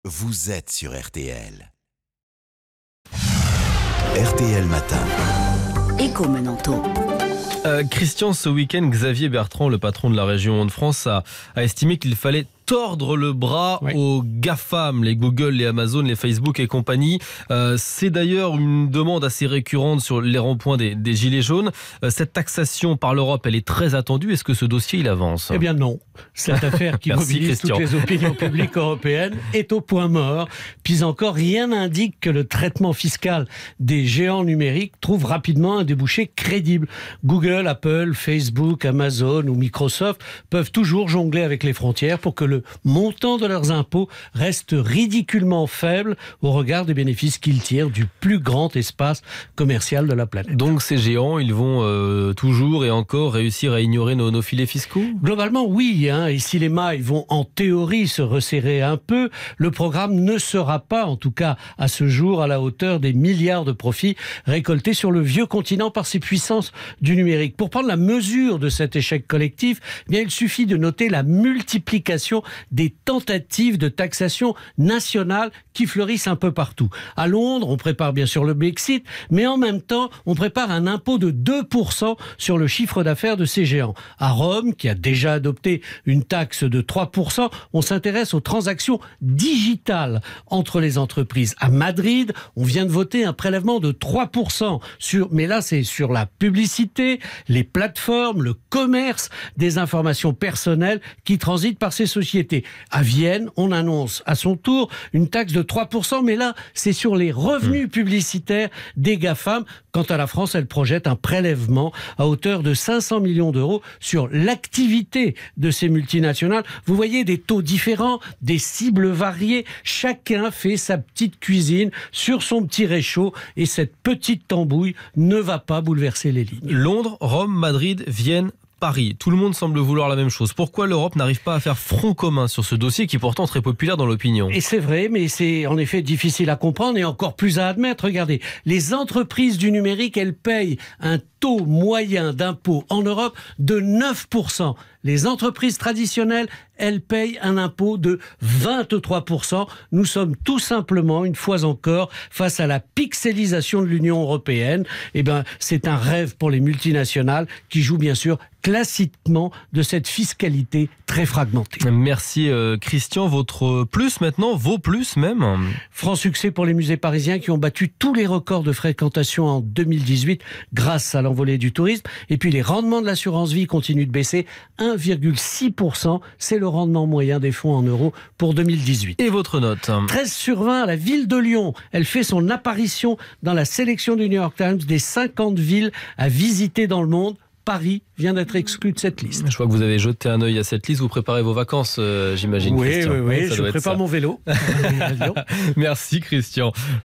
vous êtes sur RTL. RTL Matin. Écho Menanto. Christian, ce week-end, Xavier Bertrand, le patron de la région Hauts-de-France, a estimé qu'il fallait tordre le bras aux GAFAM, les Google, les Amazon, les Facebook et compagnie. C'est d'ailleurs une demande assez récurrente sur les ronds-points des Gilets jaunes. Cette taxation par l'Europe, elle est très attendue. Est-ce que ce dossier, il avance ? Eh bien non. Cette affaire qui mobilise toutes les opinions publiques européennes est au point mort. Puis encore, rien n'indique que le traitement fiscal des géants numériques trouve rapidement un débouché crédible. Google, Apple, Facebook, Amazon ou Microsoft peuvent toujours jongler avec les frontières pour que le montant de leurs impôts reste ridiculement faible au regard des bénéfices qu'ils tirent du plus grand espace commercial de la planète. Donc ces géants, ils vont toujours et encore réussir à ignorer nos filets fiscaux ? Globalement, oui. Et si les mailles vont en théorie se resserrer un peu, le programme ne sera pas, en tout cas à ce jour, à la hauteur des milliards de profits récoltés sur le vieux continent par ces puissances du numérique. Pour prendre la mesure de cet échec collectif, eh bien, il suffit de noter la multiplication des tentatives de taxation nationale qui fleurissent un peu partout. À Londres, on prépare bien sûr le Brexit, mais en même temps, on prépare un impôt de 2% sur le chiffre d'affaires de ces géants. À Rome, qui a déjà adopté une taxe de 3%, on s'intéresse aux transactions digitales entre les entreprises. À Madrid, on vient de voter un prélèvement de 3%, mais là c'est sur la publicité, les plateformes, le commerce des informations personnelles qui transitent par ces sociétés. À Vienne, on annonce à son tour une taxe de 3%, mais là c'est sur les revenus publicitaires des GAFAM. Quant à la France, elle projette un prélèvement à hauteur de 500 millions d'euros sur l'activité de ces multinationales. Vous voyez des taux différents, des cibles variées. Chacun fait sa petite cuisine sur son petit réchaud et cette petite tambouille ne va pas bouleverser les lignes. Londres, Rome, Madrid, Vienne, Paris. Tout le monde semble vouloir la même chose. Pourquoi l'Europe n'arrive pas à faire front commun sur ce dossier qui est pourtant très populaire dans l'opinion ? Et c'est vrai, mais c'est en effet difficile à comprendre et encore plus à admettre. Regardez, les entreprises du numérique, elles payent un taux moyen d'impôt en Europe de 9%. Les entreprises traditionnelles, elles payent un impôt de 23%. Nous sommes tout simplement, une fois encore, face à la pixelisation de l'Union européenne. Eh bien, c'est un rêve pour les multinationales qui jouent bien sûr classiquement de cette fiscalité très fragmentée. Merci Christian. Votre plus maintenant, vos plus même. Franc succès pour les musées parisiens qui ont battu tous les records de fréquentation en 2018 grâce à l'envolée du tourisme. Et puis les rendements de l'assurance vie continuent de baisser. 1,6%, c'est le rendement moyen des fonds en euros pour 2018. Et votre note ? 13 sur 20 à la ville de Lyon. Elle fait son apparition dans la sélection du New York Times des 50 villes à visiter dans le monde. Paris vient d'être exclu de cette liste. Je vois que vous avez jeté un œil à cette liste. Vous préparez vos vacances, j'imagine, oui, Christian. Oui, je prépare mon vélo. Merci Christian.